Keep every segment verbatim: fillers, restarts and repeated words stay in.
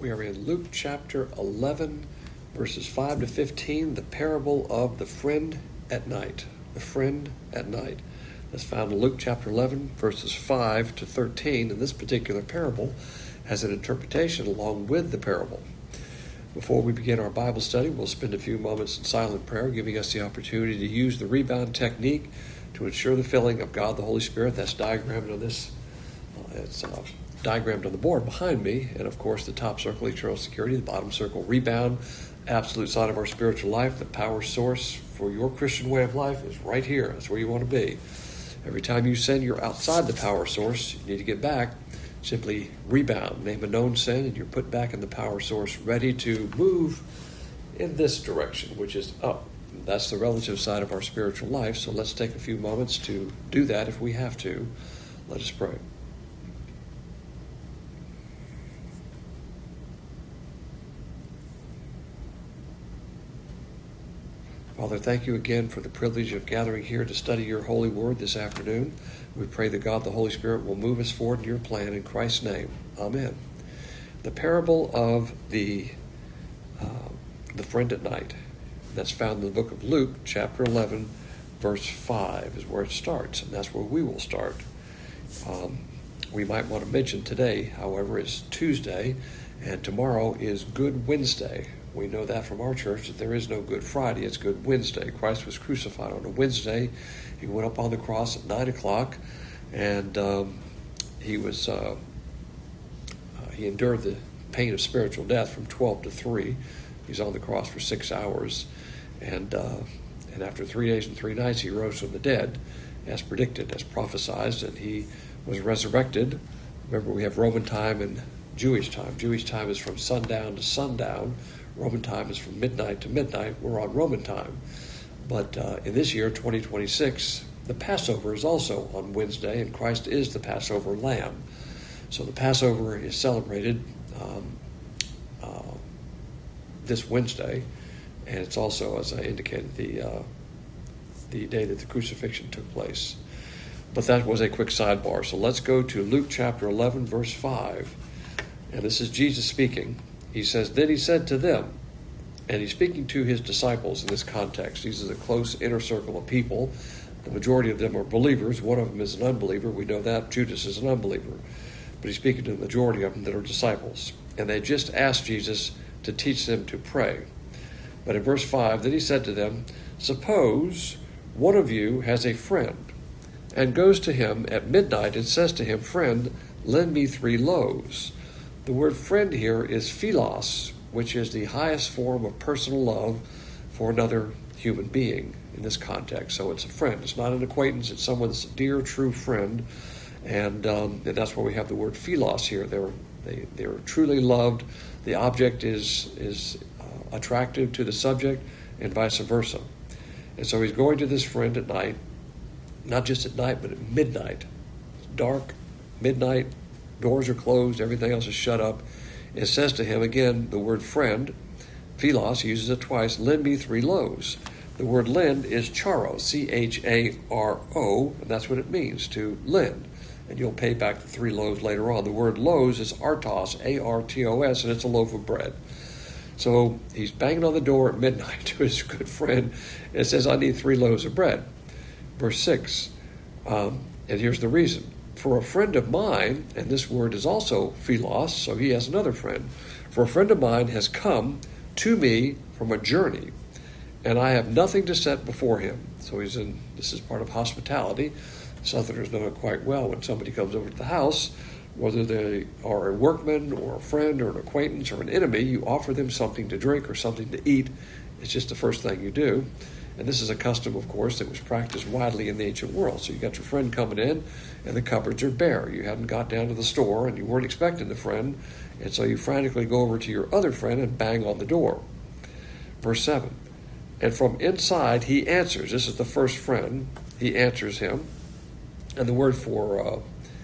We are in Luke chapter eleven, verses five to fifteen, the parable of the friend at night. The friend at night. That's found in Luke chapter eleven, verses five to thirteen, and this particular parable has an interpretation along with the parable. Before we begin our Bible study, we'll spend a few moments in silent prayer, giving us the opportunity to use the rebound technique to ensure the filling of God the Holy Spirit. That's diagrammed on this. Uh, it's uh, diagrammed on the board behind me, and of course the top circle, eternal security, the bottom circle, rebound, absolute sign of our spiritual life. The power source for your Christian way of life is right here. That's where you want to be. Every time you sin, you're outside the power source. You need to get back. Simply rebound. Name a known sin, and you're put back in the power source, ready to move in this direction, which is up. That's the relative side of our spiritual life. So let's take a few moments to do that if we have to. Let us pray. Father, thank you again for the privilege of gathering here to study your holy word this afternoon. We pray that God the Holy Spirit will move us forward in your plan in Christ's name. Amen. The parable of the uh, the friend at night. That's found in the book of Luke, chapter eleven, verse five is where it starts, and that's where we will start. Um, we might want to mention today, however, is Tuesday, and tomorrow is Good Wednesday. We know that from our church that there is no Good Friday, it's Good Wednesday. Christ was crucified on a Wednesday. He went up on the cross at nine o'clock, and um, he was uh, uh, he endured the pain of spiritual death from twelve to three. He's on the cross for six hours, and uh, and after three days and three nights, he rose from the dead, as predicted, as prophesied, and he was resurrected. Remember, we have Roman time and Jewish time. Jewish time is from sundown to sundown. Roman time is from midnight to midnight. We're on Roman time. But uh, in this year, twenty twenty-six, the Passover is also on Wednesday, and Christ is the Passover lamb. So the Passover is celebrated um, uh, this Wednesday, and it's also, as I indicated, the uh, the day that the crucifixion took place. But that was a quick sidebar. So let's go to Luke chapter eleven, verse five. And this is Jesus speaking. He says, "Then he said to them," and he's speaking to his disciples in this context. These are the close inner circle of people. The majority of them are believers. One of them is an unbeliever. We know that. Judas is an unbeliever. But he's speaking to the majority of them that are disciples. And they just asked Jesus to teach them to pray. But in verse five, then he said to them, "Suppose one of you has a friend and goes to him at midnight and says to him, 'Friend, lend me three loaves.'" The word friend here is philos, which is the highest form of personal love for another human being in this context. So it's a friend. It's not an acquaintance. It's someone's dear, true friend. And, um, and that's where we have the word philos here. They're, they, they're truly loved. The object is, is uh, attractive to the subject and vice versa. And so he's going to this friend at night, not just at night, but at midnight. It's dark, midnight. Doors are closed, everything else is shut up. It says to him, again, the word friend, philos, he uses it twice, "Lend me three loaves." The word lend is charo, C H A R O, and that's what it means, to lend. And you'll pay back the three loaves later on. The word loaves is artos, A R T O S, and it's a loaf of bread. So he's banging on the door at midnight to his good friend, and it says, "I need three loaves of bread." Verse six, um, and here's the reason. "For a friend of mine," and this word is also philos, so he has another friend. "For a friend of mine has come to me from a journey, and I have nothing to set before him." So he's in, this is part of hospitality. Southerners know it quite well. When somebody comes over to the house, whether they are a workman or a friend or an acquaintance or an enemy, you offer them something to drink or something to eat. It's just the first thing you do. And this is a custom, of course, that was practiced widely in the ancient world. So you got your friend coming in, and the cupboards are bare. You hadn't got down to the store, and you weren't expecting the friend, and so you frantically go over to your other friend and bang on the door. Verse seven, "And from inside he answers." This is the first friend. He answers him. And the word for, uh,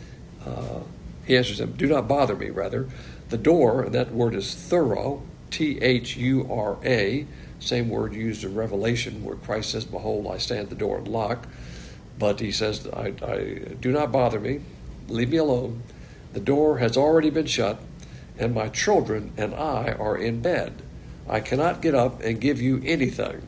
uh, he answers him, "Do not bother me," rather. The door, and that word is thuro, T H U R A, same word used in Revelation where Christ says, "Behold, I stand at the door and knock." But he says, I, I do not bother me. Leave me alone. The door has already been shut, and my children and I are in bed. I cannot get up and give you anything.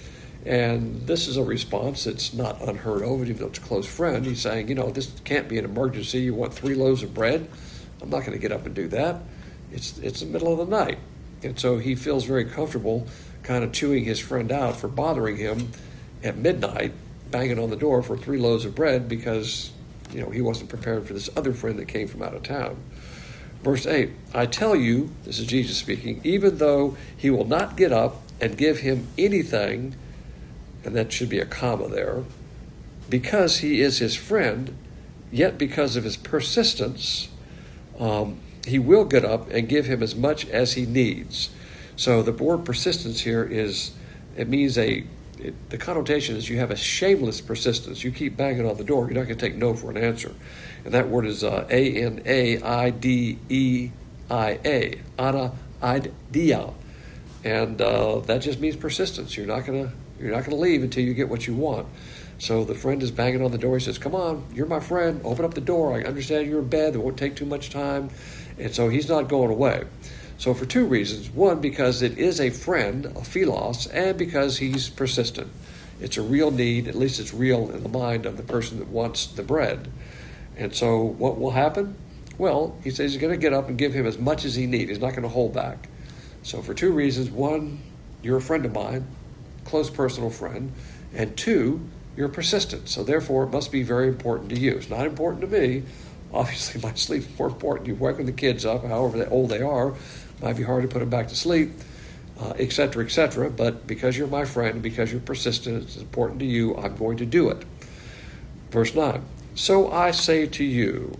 And this is a response that's not unheard of, even though it's a close friend. He's saying, you know, this can't be an emergency. You want three loaves of bread? I'm not going to get up and do that. It's it's the middle of the night. And so he feels very comfortable kind of chewing his friend out for bothering him at midnight, banging on the door for three loaves of bread because, you know, he wasn't prepared for this other friend that came from out of town. Verse eight, I tell you, this is Jesus speaking, even though he will not get up and give him anything, and that should be a comma there, because he is his friend, yet because of his persistence, um, he will get up and give him as much as he needs. So the word persistence here is, it means a, it, the connotation is you have a shameless persistence. You keep banging on the door. You're not going to take no for an answer. And that word is uh, A N A I D E I A, ana idea. And uh, that just means persistence. You're not going to You're not going to leave until you get what you want. So the friend is banging on the door. He says, come on, you're my friend. Open up the door. I understand you're in bed. It won't take too much time. And so he's not going away. So for two reasons. One, because it is a friend, a philos, and because he's persistent. It's a real need. At least it's real in the mind of the person that wants the bread. And so what will happen? Well, he says he's going to get up and give him as much as he needs. He's not going to hold back. So for two reasons. One, you're a friend of mine, close personal friend, and two, you're persistent. So therefore, it must be very important to you. It's not important to me. Obviously, my sleep's more important. You're waking the kids up, however old they are. Might be hard to put them back to sleep, uh, et cetera, et cetera. But because you're my friend, because you're persistent, it's important to you, I'm going to do it. Verse nine, so I say to you,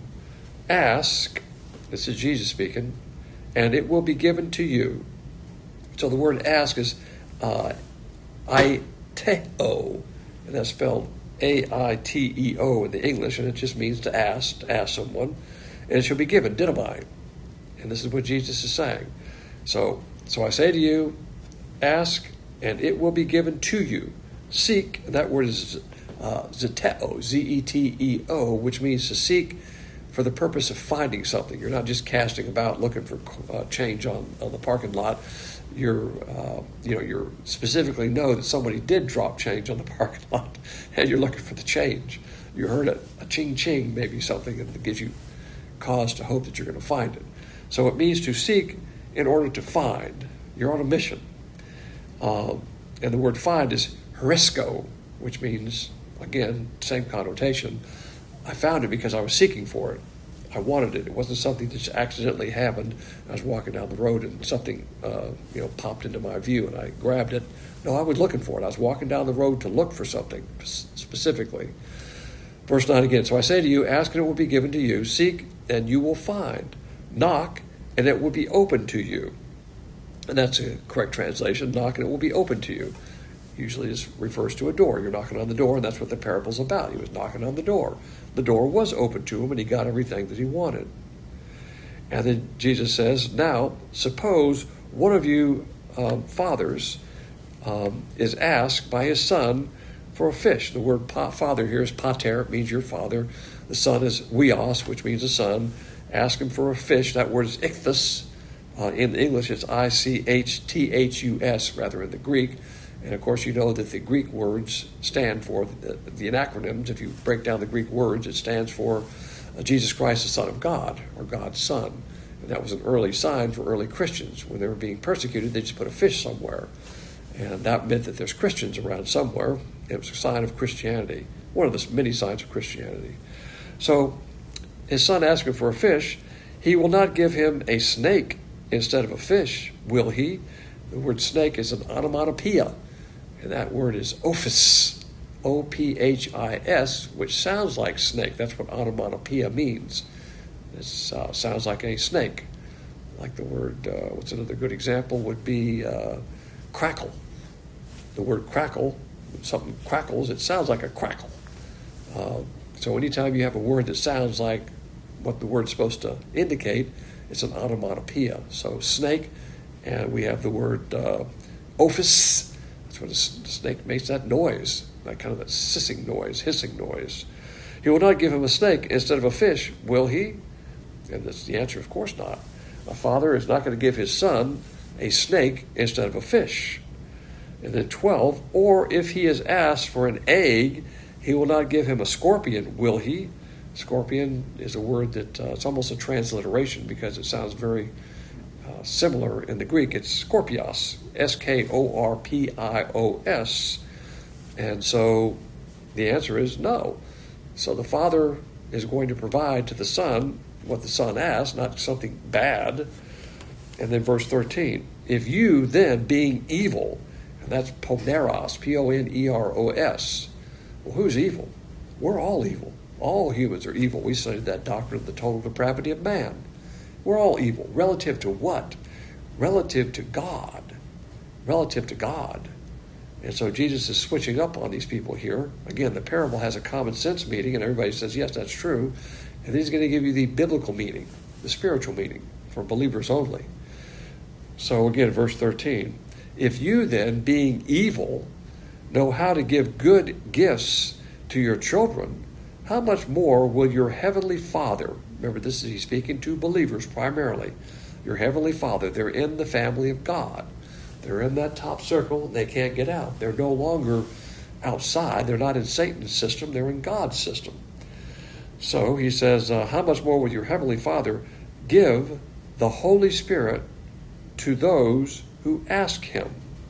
ask, this is Jesus speaking, and it will be given to you. So the word ask is uh, aiteo, and that's spelled A I T E O in the English, and it just means to ask, to ask someone, and it shall be given, dynamite. And this is what Jesus is saying. So, so I say to you, ask, and it will be given to you. Seek, and that word is uh, zeteo, Z E T E O, which means to seek for the purpose of finding something. You're not just casting about looking for uh, change on, on the parking lot. You're, uh, you know, you're specifically know that somebody did drop change on the parking lot, and you're looking for the change. You heard a, a ching ching, maybe something that gives you cause to hope that you're going to find it. So it means to seek in order to find. You're on a mission. Um, and the word find is horisko, which means, again, same connotation. I found it because I was seeking for it. I wanted it. It wasn't something that just accidentally happened. I was walking down the road and something uh, you know, popped into my view and I grabbed it. No, I was looking for it. I was walking down the road to look for something specifically. Verse nine again, so I say to you, ask and it will be given to you. Seek and you will find. Knock, and it will be open to you. And that's a correct translation. Knock, and it will be open to you. Usually this refers to a door. You're knocking on the door, and that's what the parable's about. He was knocking on the door. The door was open to him, and he got everything that he wanted. And then Jesus says, now, suppose one of you um, fathers um, is asked by his son for a fish. The word pa- father here is pater. It means your father. The son is weos, which means a son. Ask him for a fish. That word is ichthus. Uh, in English, it's I C H T H U S, rather in the Greek. And, of course, you know that the Greek words stand for, the, the acronyms, if you break down the Greek words, it stands for uh, Jesus Christ, the Son of God, or God's Son. And that was an early sign for early Christians. When they were being persecuted, they just put a fish somewhere. And that meant that there's Christians around somewhere. It was a sign of Christianity, one of the many signs of Christianity. So his son asked him for a fish. He will not give him a snake instead of a fish, will he? The word snake is an onomatopoeia, and that word is ophis, O P H I S, which sounds like snake. That's what onomatopoeia means. It uh, sounds like a snake. Like the word, uh, what's another good example would be uh, crackle. The word crackle, something crackles, it sounds like a crackle. Uh, so anytime you have a word that sounds like what the word's supposed to indicate, it's an onomatopoeia. So snake, and we have the word uh, ophis. That's what a snake makes, that noise, that kind of that sissing noise, hissing noise. He will not give him a snake instead of a fish, will he? And that's the answer, of course not. A father is not going to give his son a snake instead of a fish. And then twelve, or if he is asked for an egg, he will not give him a scorpion, will he? Scorpion is a word that uh, it's almost a transliteration because it sounds very uh, similar in the Greek. It's skorpios, S K O R P I O S. And so the answer is no. So the father is going to provide to the son what the son asks, not something bad. And then verse thirteen, if you then, being evil, and that's poneros, P O N E R O S. Well, who's evil? We're all evil. All humans are evil. We studied that doctrine of the total depravity of man. We're all evil. Relative to what? Relative to God. Relative to God. And so Jesus is switching up on these people here. Again, the parable has a common sense meaning, and everybody says, yes, that's true. And then he's going to give you the biblical meaning, the spiritual meaning, for believers only. So again, verse thirteen, if you then, being evil, know how to give good gifts to your children, how much more will your heavenly Father, remember this is he's speaking to believers primarily, your heavenly Father, they're in the family of God. They're in that top circle, and they can't get out. They're no longer outside. They're not in Satan's system. They're in God's system. So he says, uh, how much more will your heavenly Father give the Holy Spirit to those who ask him?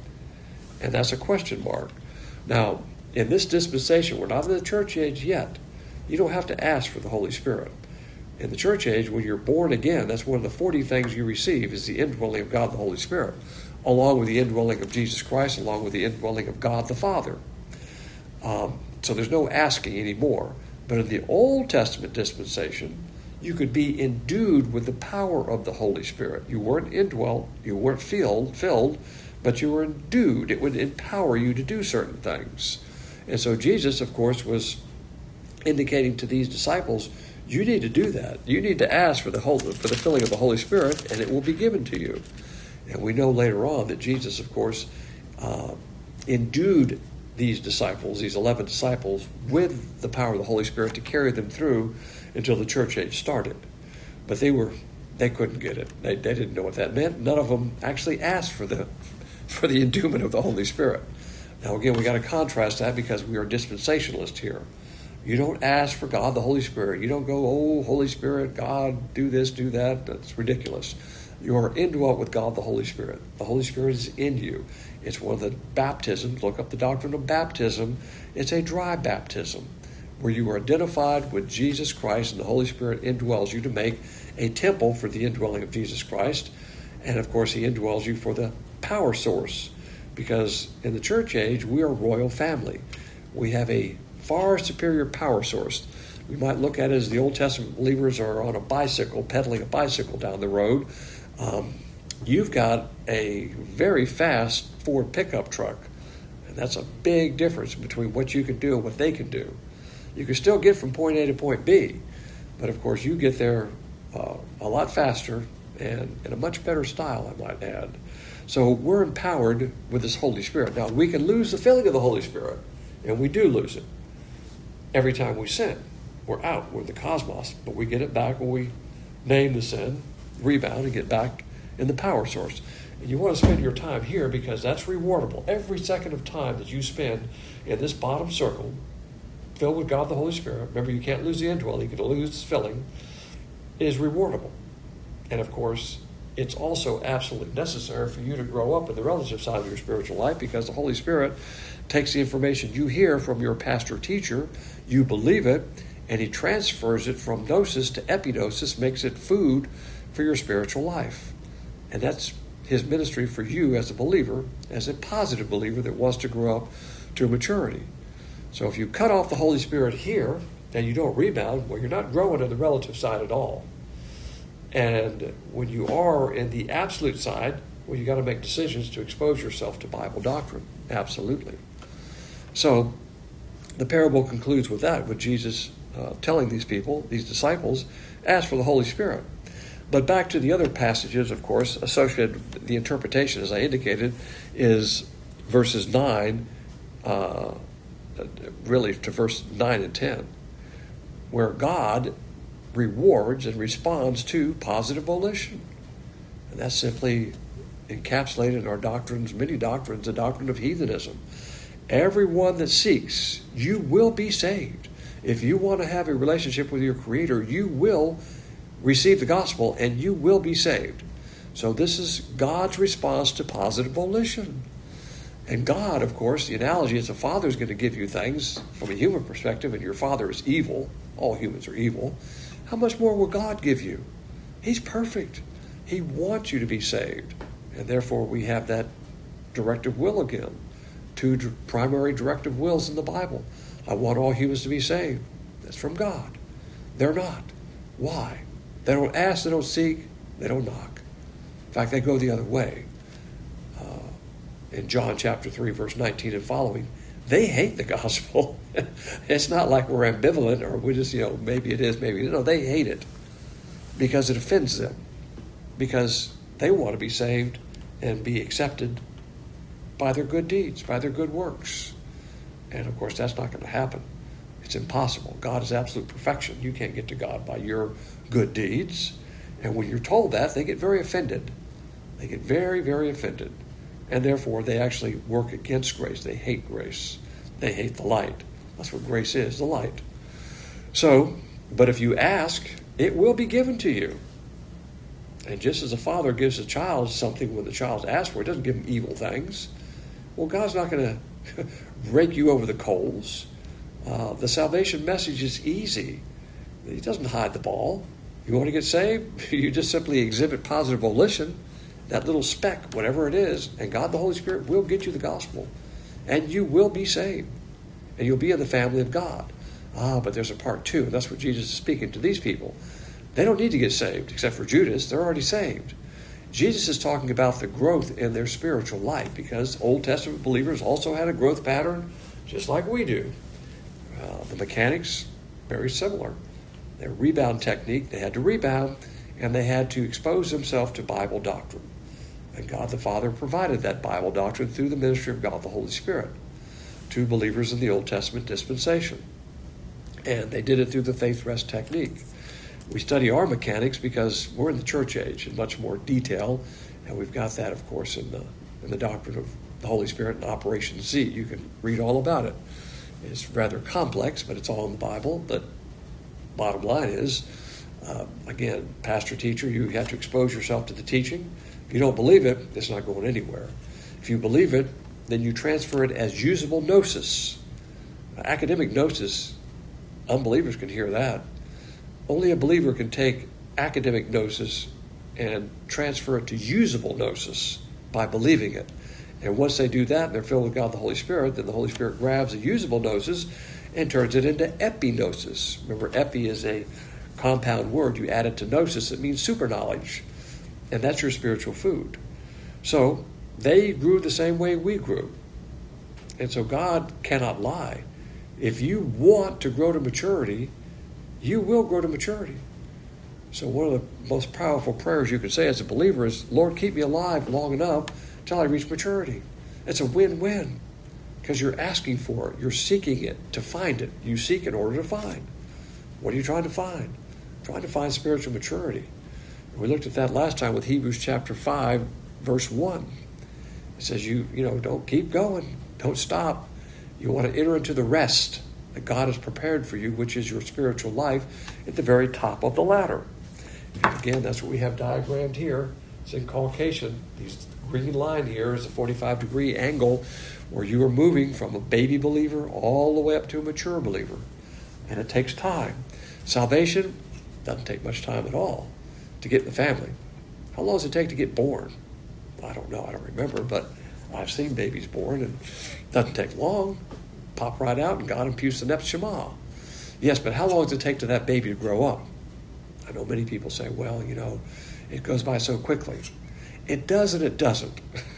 And that's a question mark. Now, in this dispensation, we're not in the church age yet. You don't have to ask for the Holy Spirit. In the church age, when you're born again, that's one of the forty things you receive is the indwelling of God the Holy Spirit, along with the indwelling of Jesus Christ, along with the indwelling of God the Father. Um, so there's no asking anymore. But in the Old Testament dispensation, you could be endued with the power of the Holy Spirit. You weren't indwelt, you weren't filled, filled, but you were endued. It would empower you to do certain things. And so Jesus, of course, was indicating to these disciples, you need to do that. You need to ask for the whole, for the filling of the Holy Spirit, and it will be given to you. And we know later on that Jesus, of course, uh, endued these disciples, these eleven disciples, with the power of the Holy Spirit to carry them through until the church age started. But they were, they couldn't get it. They, they didn't know what that meant. None of them actually asked for the, for the endowment of the Holy Spirit. Now again, we got to contrast that because we are dispensationalists here. You don't ask for God, the Holy Spirit. You don't go, oh, Holy Spirit, God, do this, do that. That's ridiculous. You are indwelt with God, the Holy Spirit. The Holy Spirit is in you. It's one of the baptisms. Look up the doctrine of baptism. It's a dry baptism where you are identified with Jesus Christ and the Holy Spirit indwells you to make a temple for the indwelling of Jesus Christ. And of course, he indwells you for the power source because in the church age, we are a royal family. We have a far superior power source. We might look at it as the Old Testament believers are on a bicycle, pedaling a bicycle down the road. Um, you've got a very fast Ford pickup truck. And that's a big difference between what you can do and what they can do. You can still get from point A to point B, but of course you get there uh, a lot faster and in a much better style, I might add. So we're empowered with this Holy Spirit. Now, we can lose the filling of the Holy Spirit, and we do lose it. Every time we sin, we're out. We're the cosmos, but we get it back when we name the sin, rebound, and get back in the power source. And you want to spend your time here because that's rewardable. Every second of time that you spend in this bottom circle, filled with God the Holy Spirit, remember you can't lose the indwelling, you can lose the filling, is rewardable. And of course, it's also absolutely necessary for you to grow up in the relative side of your spiritual life because the Holy Spirit takes the information you hear from your pastor teacher, you believe it, and he transfers it from gnosis to epignosis, makes it food for your spiritual life. And that's his ministry for you as a believer, as a positive believer that wants to grow up to maturity. So if you cut off the Holy Spirit here and you don't rebound, well, you're not growing in the relative side at all. And when you are in the absolute side, well, you got to make decisions to expose yourself to Bible doctrine. Absolutely. So the parable concludes with that, with Jesus uh, telling these people, these disciples, ask for the Holy Spirit. But back to the other passages, of course, associated with the interpretation, as I indicated, is verses nine, uh, really to verse nine and ten, where God rewards and responds to positive volition. And that's simply encapsulated in our doctrines, many doctrines, the doctrine of heathenism. Everyone that seeks, you will be saved. If you want to have a relationship with your Creator, you will receive the gospel and you will be saved. So this is God's response to positive volition. And God, of course, the analogy is a father is going to give you things from a human perspective, and your father is evil. All humans are evil. How much more will God give you? He's perfect. He wants you to be saved. And therefore we have that directive will again. Two d- primary directive wills in the Bible. I want all humans to be saved. That's from God. They're not. Why? They don't ask, they don't seek, they don't knock. In fact, they go the other way. Uh, in John chapter three, verse nineteen and following, they hate the gospel. It's not like we're ambivalent or we just, you know, maybe it is, maybe no, they hate it because it offends them. Because they want to be saved and be accepted by their good deeds, by their good works. And of course, that's not going to happen. It's impossible. God is absolute perfection. You can't get to God by your good deeds. And when you're told that, they get very offended. They get very, very offended. And therefore, they actually work against grace. They hate grace. They hate the light. That's what grace is, the light. So, but if you ask, it will be given to you. And just as a father gives a child something when the child asks for it, doesn't give him evil things. Well, God's not going to rake you over the coals. Uh, the salvation message is easy. He doesn't hide the ball. You want to get saved? You just simply exhibit positive volition, that little speck, whatever it is, and God the Holy Spirit will get you the gospel. And you will be saved. And you'll be in the family of God. Ah, but there's a part two, and that's what Jesus is speaking to these people. They don't need to get saved, except for Judas. They're already saved. Jesus is talking about the growth in their spiritual life, because Old Testament believers also had a growth pattern, just like we do. Uh, the mechanics, very similar. Their rebound technique, they had to rebound, and they had to expose themselves to Bible doctrine. And God the Father provided that Bible doctrine through the ministry of God the Holy Spirit to believers in the Old Testament dispensation. And they did it through the faith rest technique. We study our mechanics because we're in the church age in much more detail, and we've got that, of course, in the in the doctrine of the Holy Spirit and Operation Z. You can read all about it. It's rather complex, but it's all in the Bible. But bottom line is, uh, again, pastor, teacher, you have to expose yourself to the teaching. If you don't believe it, it's not going anywhere. If you believe it, then you transfer it as usable gnosis. Uh, academic gnosis, unbelievers can hear that. Only a believer can take academic gnosis and transfer it to usable gnosis by believing it. And once they do that and they're filled with God the Holy Spirit, then the Holy Spirit grabs a usable gnosis and turns it into epignosis. Remember, epi is a compound word. You add it to gnosis, it means super knowledge. And that's your spiritual food. So they grew the same way we grew. And so God cannot lie. If you want to grow to maturity, you will grow to maturity. So one of the most powerful prayers you can say as a believer is, Lord, keep me alive long enough till I reach maturity. It's a win-win because you're asking for it. You're seeking it to find it. You seek in order to find. What are you trying to find? Trying to find spiritual maturity. We looked at that last time with Hebrews chapter five, verse one. It says, you, you know, don't keep going. Don't stop. You want to enter into the rest that God has prepared for you, which is your spiritual life, at the very top of the ladder. And again, that's what we have diagrammed here. It's in Caucasian. This green line here is a forty-five degree angle where you are moving from a baby believer all the way up to a mature believer. And it takes time. Salvation doesn't take much time at all to get in the family. How long does it take to get born? I don't know. I don't remember, but I've seen babies born, and it doesn't take long. Pop right out, and God imputes the Nep Shema. Yes, but how long does it take to that baby to grow up? I know many people say, well, you know, it goes by so quickly. It does and it doesn't.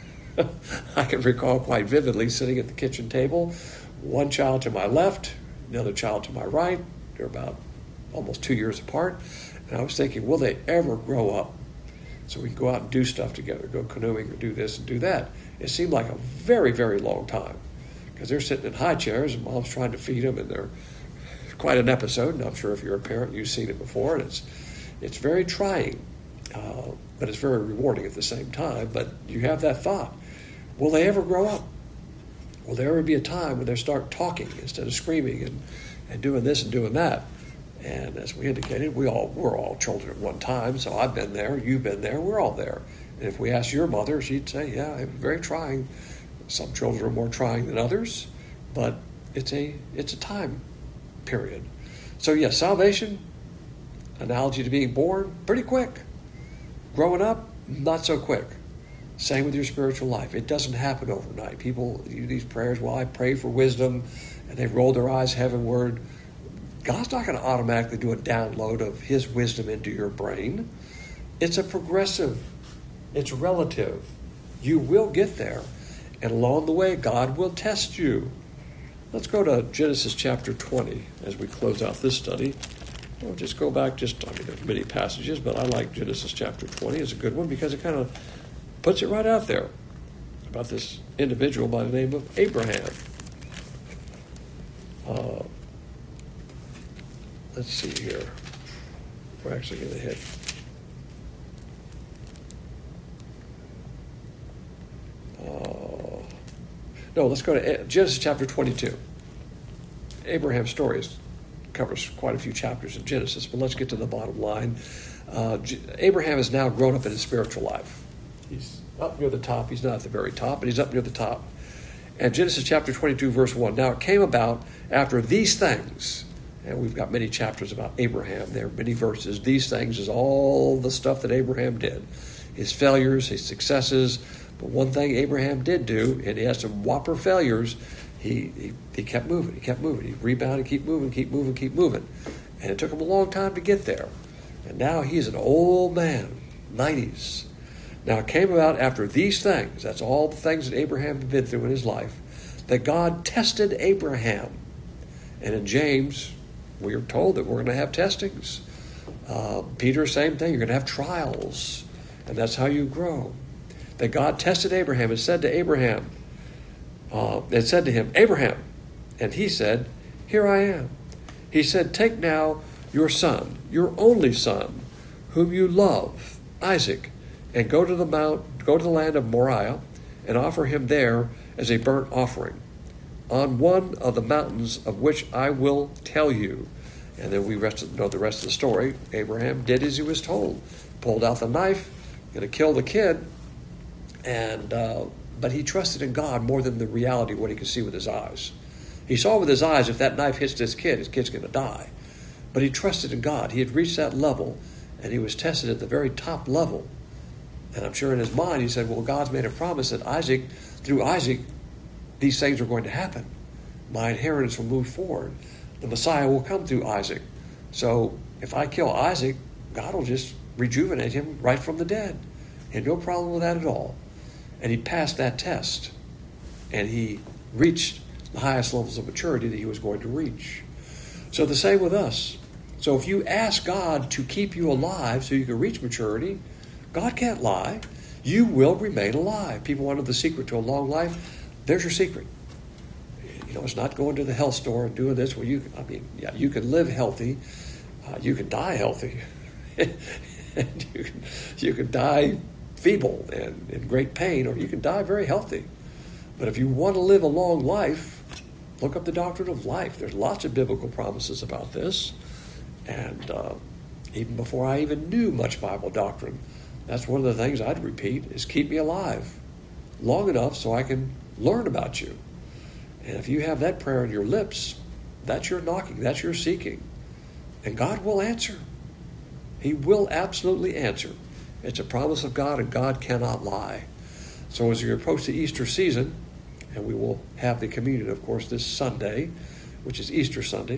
I can recall quite vividly sitting at the kitchen table, one child to my left, another child to my right. They're about almost two years apart. And I was thinking, will they ever grow up? So we can go out and do stuff together, go canoeing or do this and do that. It seemed like a very, very long time because they're sitting in high chairs and mom's trying to feed them, and they're quite an episode. And I'm sure if you're a parent, you've seen it before. And it's, it's very trying. Uh, but it's very rewarding at the same time. But you have that thought, will they ever grow up? Will there ever be a time when they start talking instead of screaming and, and doing this and doing that? And as we indicated, we all, we're all children at one time, so I've been there, you've been there, we're all there. And if we ask your mother, she'd say, yeah, it was very trying. Some children are more trying than others, but it's a it's a time period. So yes, salvation, analogy to being born, pretty quick. Growing up, not so quick. Same with your spiritual life. It doesn't happen overnight. People use these prayers, well, I pray for wisdom, and they roll their eyes heavenward. God's not going to automatically do a download of his wisdom into your brain. It's a progressive. It's relative. You will get there. And along the way, God will test you. Let's go to Genesis chapter twenty as we close out this study. We'll just go back just, I mean, there's many passages, but I like Genesis chapter twenty. It's a good one because it kind of puts it right out there about this individual by the name of Abraham. Uh, let's see here. We're actually going to hit. Uh, no, let's go to Genesis chapter twenty-two. Abraham's story is, covers quite a few chapters in Genesis, but let's get to the bottom line. Uh, Abraham has now grown up in his spiritual life. He's up near the top. He's not at the very top, but he's up near the top. And Genesis chapter twenty-two, verse one. Now it came about after these things, and we've got many chapters about Abraham. There are many verses. These things is all the stuff that Abraham did. His failures, his successes. But one thing Abraham did do, and he had some whopper failures, he, he, he kept moving. He kept moving. He rebounded, keep moving, keep moving, keep moving. And it took him a long time to get there. And now he's an old man, nineties. Now it came about after these things, that's all the things that Abraham had been through in his life, that God tested Abraham. And in James, we are told that we're going to have testings. Uh, Peter, same thing, you're going to have trials. And that's how you grow. That God tested Abraham and said to Abraham, uh, and said to him, Abraham, and he said, here I am. He said, take now your son, your only son, whom you love, Isaac, and go to the mount, go to the land of Moriah, and offer him there as a burnt offering, on one of the mountains of which I will tell you. And then we rest, know the rest of the story. Abraham did as he was told, pulled out the knife, going to kill the kid, and uh, but he trusted in God more than the reality of what he could see with his eyes. He saw with his eyes, if that knife hits this kid, his kid's going to die. But he trusted in God. He had reached that level, and he was tested at the very top level. And I'm sure in his mind he said, well, God's made a promise that Isaac, through Isaac, these things are going to happen. My inheritance will move forward. The Messiah will come through Isaac. So if I kill Isaac, God will just rejuvenate him right from the dead. He had no problem with that at all. And he passed that test. And he reached the highest levels of maturity that he was going to reach. So the same with us. So if you ask God to keep you alive so you can reach maturity, God can't lie. You will remain alive. People wanted the secret to a long life. There's your secret. You know, it's not going to the health store and doing this. Well, you, I mean, yeah, you can live healthy. Uh, you can die healthy. and you can, you can die feeble and in great pain, or you can die very healthy. But if you want to live a long life, look up the doctrine of life. There's lots of biblical promises about this. And uh, even before I even knew much Bible doctrine, that's one of the things I'd repeat is keep me alive long enough so I can learn about you. And if you have that prayer on your lips, that's your knocking, that's your seeking. And God will answer. He will absolutely answer. It's a promise of God, and God cannot lie. So as we approach the Easter season, and we will have the communion, of course, this Sunday, which is Easter Sunday,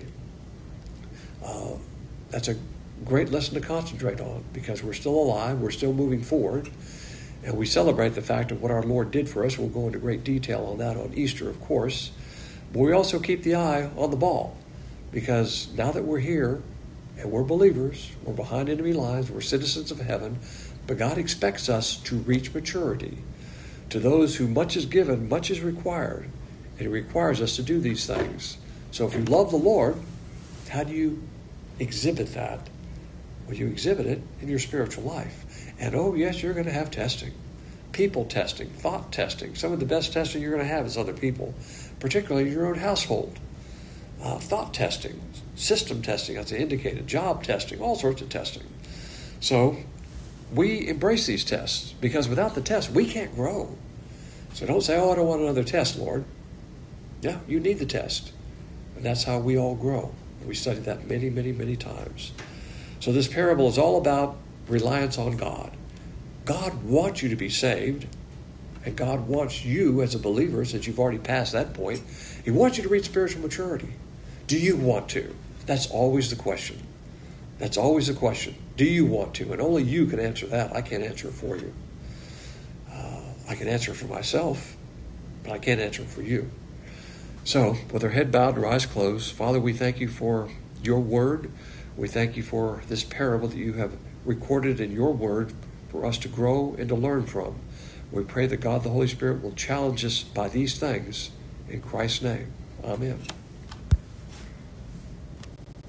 uh, that's a great lesson to concentrate on, because we're still alive, we're still moving forward, and we celebrate the fact of what our Lord did for us. We'll go into great detail on that on Easter, of course. But we also keep the eye on the ball, because now that we're here, and we're believers, we're behind enemy lines, we're citizens of heaven, but God expects us to reach maturity. To those who much is given, much is required, and He requires us to do these things. So if you love the Lord, how do you exhibit that? Well, you exhibit it in your spiritual life. And oh, yes, you're going to have testing. People testing, thought testing. Some of the best testing you're going to have is other people, particularly in your own household. Uh, thought testing, system testing, as I indicated, job testing, all sorts of testing. So we embrace these tests because without the test, we can't grow. So don't say, oh, I don't want another test, Lord. Yeah, you need the test. And that's how we all grow. We studied that many, many, many times. So this parable is all about reliance on God. God wants you to be saved, and God wants you as a believer, since you've already passed that point, He wants you to reach spiritual maturity. Do you want to? That's always the question. That's always the question. Do you want to? And only you can answer that. I can't answer it for you. Uh, I can answer it for myself, but I can't answer it for you. So, with our head bowed and our eyes closed, Father, we thank you for your word. We thank you for this parable that you have recorded in your word for us to grow and to learn from. We pray that God the Holy Spirit will challenge us by these things. In Christ's name, amen.